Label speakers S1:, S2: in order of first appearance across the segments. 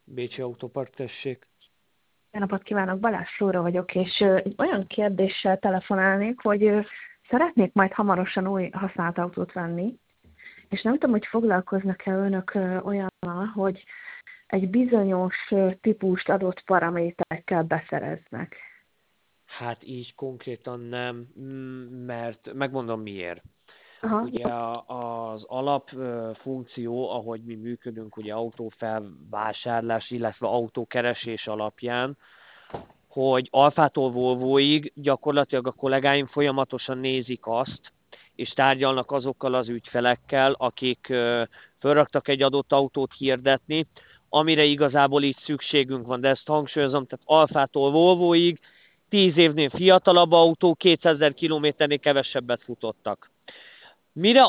S1: Bécsi Autópark, tessék.
S2: Jó napot kívánok, Balázs Flóra vagyok, és egy olyan kérdéssel telefonálnék, hogy szeretnék majd hamarosan új használt autót venni, és nem tudom, hogy foglalkoznak-e önök olyannal, hogy egy bizonyos típust adott paraméterekkel beszereznek.
S1: Hát így konkrétan nem, mert megmondom miért.
S2: Aha,
S1: Ugye az alap funkció, ahogy mi működünk, ugye autófelvásárlás, illetve autókeresés alapján, hogy Alfától Volvoig gyakorlatilag a kollégáim folyamatosan nézik azt, és tárgyalnak azokkal az ügyfelekkel, akik felraktak egy adott autót hirdetni, amire igazából így szükségünk van, de ezt hangsúlyozom, tehát Alfától Volvoig 10 évnél fiatalabb autó, 200 000 kilométernél kevesebbet futottak. Mire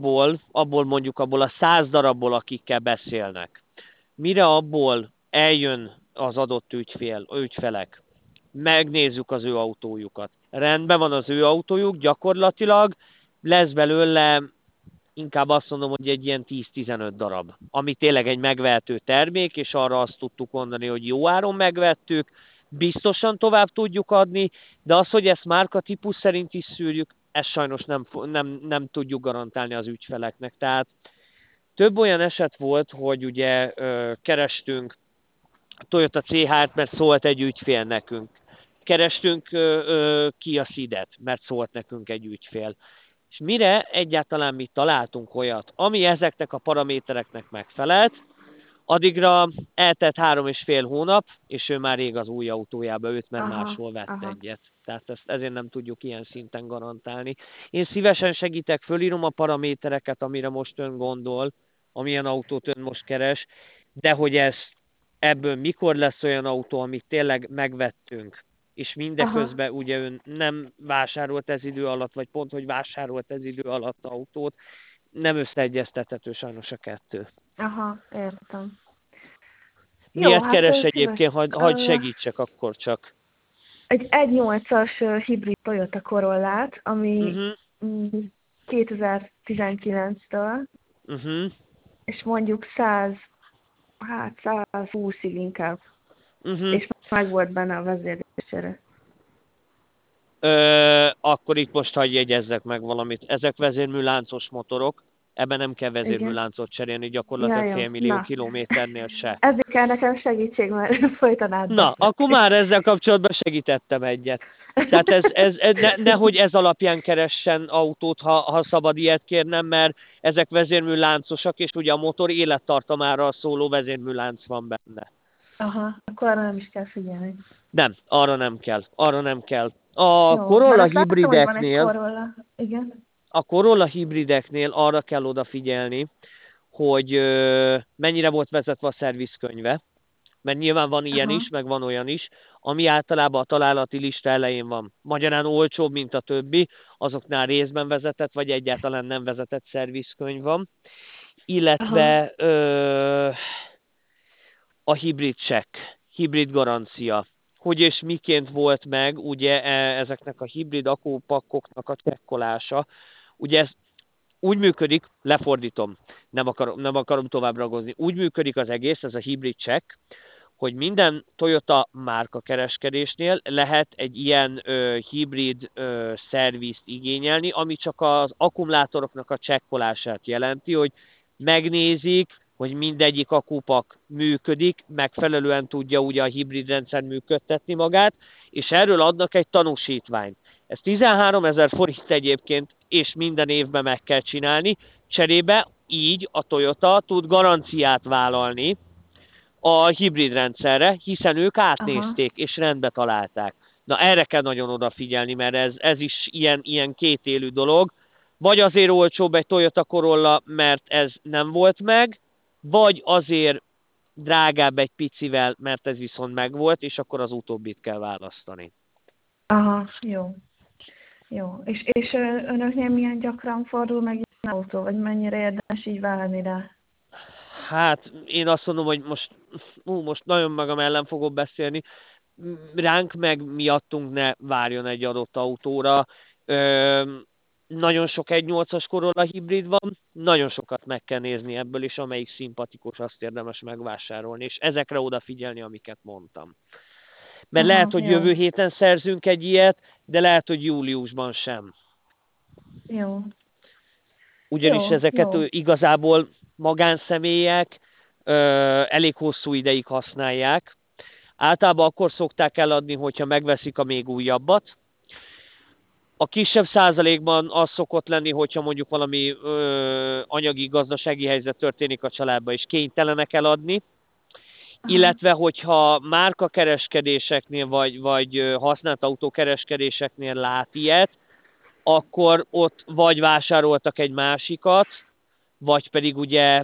S1: abból a 100 darabból, akikkel beszélnek, mire abból eljön az adott ügyfelek, megnézzük az ő autójukat. Rendben van az ő autójuk, gyakorlatilag lesz belőle, inkább azt mondom, hogy egy ilyen 10-15 darab, ami tényleg egy megvehető termék, és arra azt tudtuk mondani, hogy jó áron megvettük, biztosan tovább tudjuk adni, de az, hogy ezt márkatípus szerint is szűrjük, ezt sajnos nem tudjuk garantálni az ügyfeleknek. Tehát több olyan eset volt, hogy ugye kerestünk Toyota CHR-t, mert szólt egy ügyfél nekünk. Kerestünk Kia Ceed-et, mert szólt nekünk egy ügyfél. És mire egyáltalán mi találtunk olyat, ami ezeknek a paramétereknek megfelelt, addigra eltelt 3,5 hónap, és ő már rég az új autójába őt, mert
S2: aha,
S1: máshol vett
S2: aha,
S1: egyet. Tehát ezért nem tudjuk ilyen szinten garantálni. Én szívesen segítek, fölírom a paramétereket, amire most ön gondol, amilyen autót ön most keres, de hogy ebből mikor lesz olyan autó, amit tényleg megvettünk, és
S2: aha,
S1: mindeközben ugye ön nem vásárolt ez idő alatt, vagy pont, hogy vásárolt ez idő alatt autót, nem összeegyeztethető sajnos a kettő.
S2: aha, értem. Jó,
S1: Miért
S2: hát
S1: keres egyébként,
S2: szíves.
S1: hagy segítsek akkor csak.
S2: Egy 1.8-as hibrid Toyota Corollát, ami
S1: Uh-huh,
S2: mm, 2019-től,
S1: uh-huh,
S2: és mondjuk 100, hát 120-ig inkább,
S1: uh-huh.
S2: és meg volt benne a vezérlésére.
S1: Akkor itt most hagyj jegyezzek meg valamit. Ezek vezérműláncos motorok, ebben nem kell
S2: Igen.
S1: vezérműláncot cserélni,
S2: Ja,
S1: gyakorlatilag
S2: jó.
S1: 500 000
S2: Na.
S1: kilométernél se.
S2: Ezért kell nekem segítség, mert folyton
S1: Na, akkor
S2: átbeszéltük.
S1: már ezzel kapcsolatban segítettem egyet. Tehát nehogy ez alapján keressen autót, ha szabad ilyet kérnem, mert ezek vezérműláncosak, és ugye a motor élettartamára szóló vezérműlánc van benne.
S2: Aha, akkor arra nem is kell figyelni.
S1: Nem, arra nem kell, arra nem kell. A
S2: Jó, mert
S1: Corolla
S2: azt láttam, hogy van egy
S1: hibrideknél,
S2: Corolla. Igen.
S1: arra kell odafigyelni, hogy mennyire volt vezetve a szervizkönyve, mert nyilván van ilyen
S2: Aha,
S1: is, meg van olyan is, ami általában a találati lista elején van. Magyarán olcsóbb, mint a többi, azoknál részben vezetett, vagy egyáltalán nem vezetett szervizkönyv van,
S2: aha,
S1: illetve a hibrid check, hibrid garancia. Hogy és miként volt meg ugye ezeknek a hibrid akkupakkoknak a csekkolása. Ugye ez úgy működik, lefordítom, nem akarom tovább ragozni, úgy működik az egész, ez a hibrid check, hogy minden Toyota márka kereskedésnél lehet egy ilyen hibrid szervizt igényelni, ami csak az akkumulátoroknak a csekkolását jelenti, hogy megnézik, hogy mindegyik akupak működik, megfelelően tudja ugye a hibrid rendszer működtetni magát, és erről adnak egy tanúsítványt. Ez 13 000 forint egyébként, és minden évben meg kell csinálni. Cserébe így a Toyota tud garanciát vállalni a hibrid rendszerre, hiszen ők
S2: aha.
S1: átnézték és rendbe találták. Na erre kell nagyon odafigyelni, mert ez is ilyen kétélű dolog. Vagy azért olcsóbb egy Toyota Corolla, mert ez nem volt meg, vagy azért drágább egy picivel, mert ez viszont megvolt, és akkor az utóbbit kell választani.
S2: Aha, jó. Jó. És önöknél milyen gyakran fordul meg ilyen autó, vagy mennyire érdemes így várni rá?
S1: Hát én azt mondom, hogy most nagyon magam ellen fogok beszélni, ránk meg miattunk ne várjon egy adott autóra. nagyon sok 1.8-as Corolla hibrid van, nagyon sokat meg kell nézni ebből, és amelyik szimpatikus, azt érdemes megvásárolni, és ezekre odafigyelni, amiket mondtam. Mert lehet,
S2: Aha,
S1: hogy
S2: jó.
S1: jövő héten szerzünk egy ilyet, de lehet, hogy júliusban sem.
S2: Jó.
S1: Ugyanis
S2: Jó,
S1: ezeket
S2: jó.
S1: igazából magánszemélyek elég hosszú ideig használják. Általában akkor szokták eladni, hogyha megveszik a még újabbat. A kisebb százalékban az szokott lenni, hogyha mondjuk valami anyagi, gazdasági helyzet történik a családban, és kénytelenek eladni.
S2: Aha.
S1: Illetve, hogyha márkakereskedéseknél, vagy használt autókereskedéseknél lát ilyet, akkor ott vagy vásároltak egy másikat, vagy pedig ugye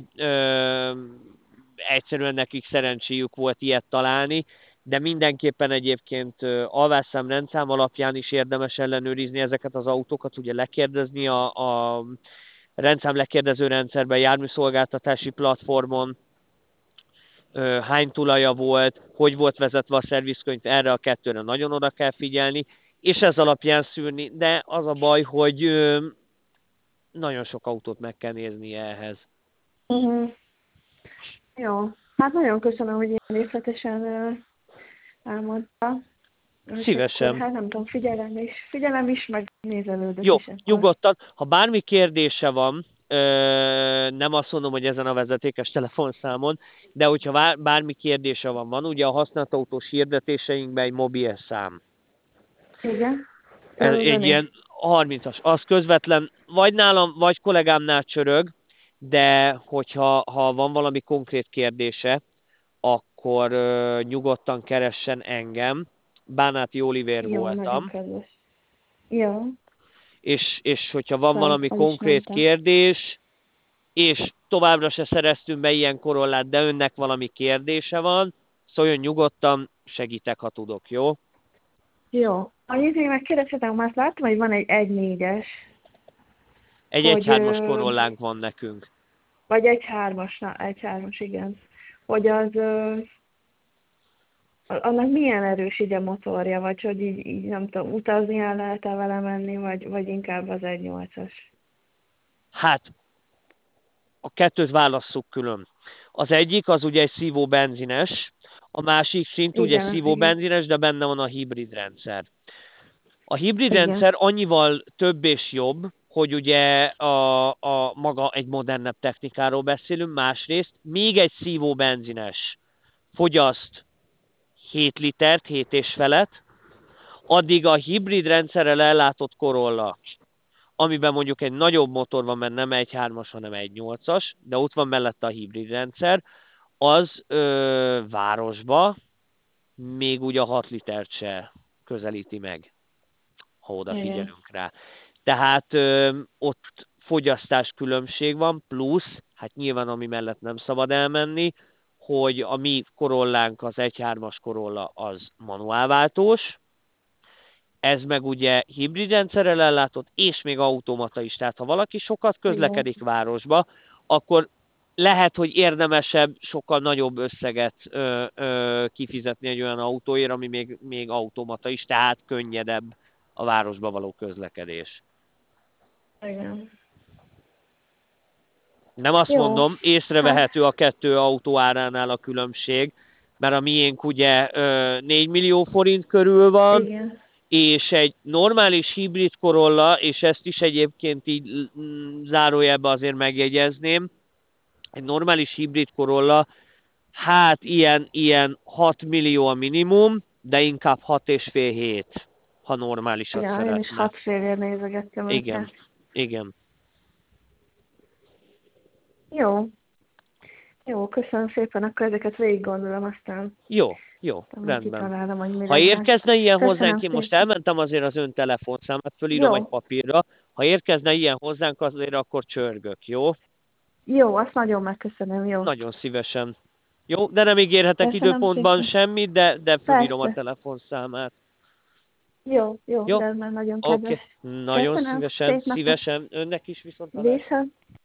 S1: egyszerűen nekik szerencséjük volt ilyet találni, de mindenképpen egyébként alvásszám rendszám alapján is érdemes ellenőrizni ezeket az autókat, ugye lekérdezni a rendszám lekérdező rendszerben, járműszolgáltatási platformon, hány tulaja volt, hogy volt vezetve a szervizkönyv, erre a kettőre nagyon oda kell figyelni, és ez alapján szűrni, de az a baj, hogy nagyon sok autót meg kell nézni ehhez.
S2: Uh-huh. Jó. Hát nagyon köszönöm, hogy ilyen részletesen elmondta. És akkor,
S1: Szívesen.
S2: hát nem tudom, figyelem is, meg nézelődök
S1: Jó,
S2: is akkor.
S1: nyugodtan. Ha bármi kérdése van, nem azt mondom, hogy ezen a vezetékes telefonszámon, de hogyha bármi kérdése van ugye a használt autós hirdetéseinkben egy mobil szám.
S2: Igen? Az az
S1: Egy
S2: öné.
S1: ilyen 30-as. Az közvetlen, vagy nálam, vagy kollégámnál csörög, de ha van valami konkrét kérdése, akkor nyugodtan keressen engem. Bánáti Olivér
S2: Jó, nagyon
S1: voltam,
S2: kedves. Jó,
S1: és hogyha van valami
S2: fel is
S1: konkrét
S2: mentem.
S1: kérdés, és továbbra se szereztünk be ilyen Corollát, de önnek valami kérdése van, szóljon nyugodtan, segítek, ha tudok, jó?
S2: Jó. Annyit még megkérdezhetem, már láttam, hogy van egy 1.4-es,
S1: Egy
S2: hogy,
S1: 1.3-as Corollánk van nekünk.
S2: vagy egy 3-as, na, egy 3-as, igen. Hogy az, annak milyen erős így a motorja, vagy hogy így nem tudom, utazni el lehet-e vele menni, vagy inkább az 1.8-as.
S1: Hát, a kettőt válasszuk külön. Az egyik az ugye egy szívó benzines, a másik szint ugye egy
S2: Igen,
S1: szívó
S2: igen,
S1: benzines, de benne van a hibrid rendszer. A hibrid
S2: igen,
S1: rendszer annyival több és jobb, hogy ugye a maga egy modernebb technikáról beszélünk, másrészt még egy szívó benzines fogyaszt 7 litert, 7 és felet, addig a hibrid rendszerrel ellátott Corolla, amiben mondjuk egy nagyobb motor van, mert nem 1.3-as, hanem 1.8-as, de ott van mellette a hibrid rendszer, az városba még ugye a 6 litert se közelíti meg, ha
S2: igen,
S1: odafigyelünk rá. Tehát ott fogyasztás különbség van, plusz, hát nyilván ami mellett nem szabad elmenni, hogy a mi Corollánk, az 1.3-as Corolla az manuálváltós, ez meg ugye hibrid rendszerrel ellátott, és még automata is. Tehát ha valaki sokat
S2: igen,
S1: közlekedik városba, akkor lehet, hogy érdemesebb sokkal nagyobb összeget kifizetni egy olyan autóért, ami még automata is, tehát könnyedebb a városba való közlekedés.
S2: igen.
S1: Nem azt
S2: Jó,
S1: mondom,
S2: hát,
S1: észrevehető a kettő autó áránál a különbség, mert a miénk ugye 4 millió forint körül van,
S2: igen,
S1: és egy normális hibrid Corolla, és ezt is egyébként így zárójelbe azért megjegyezném, egy normális hibrid Corolla, hát ilyen 6 millió a minimum, de inkább 6,5-7, ha normálisat
S2: ja, én is
S1: szeretne.
S2: 6 félért nézegettem
S1: Igen,
S2: őket.
S1: igen.
S2: Jó, jó, köszönöm szépen, akkor ezeket végig gondolom,
S1: Jó,
S2: aztán
S1: rendben.
S2: kitalálom, hogy mi
S1: Ha
S2: legyen.
S1: érkezne ilyen hozzánk,
S2: Köszönöm
S1: én most
S2: szépen.
S1: elmentem azért az ön telefonszámát, fölírom egy
S2: Jó,
S1: papírra, ha érkezne ilyen hozzánk azért, akkor csörgök, jó?
S2: jó, azt nagyon megköszönöm, jó.
S1: Nagyon szívesen. Jó, de nem ígérhetek
S2: Köszönöm
S1: időpontban
S2: szépen.
S1: semmit, de fölírom a
S2: Persze.
S1: telefonszámát.
S2: Jó, jó,
S1: Jó?
S2: rendben, nagyon
S1: Oké.
S2: kedves.
S1: Nagyon
S2: Köszönöm,
S1: szívesen,
S2: szép napot.
S1: szívesen. Önnek is viszont hallásra.
S2: Viszont.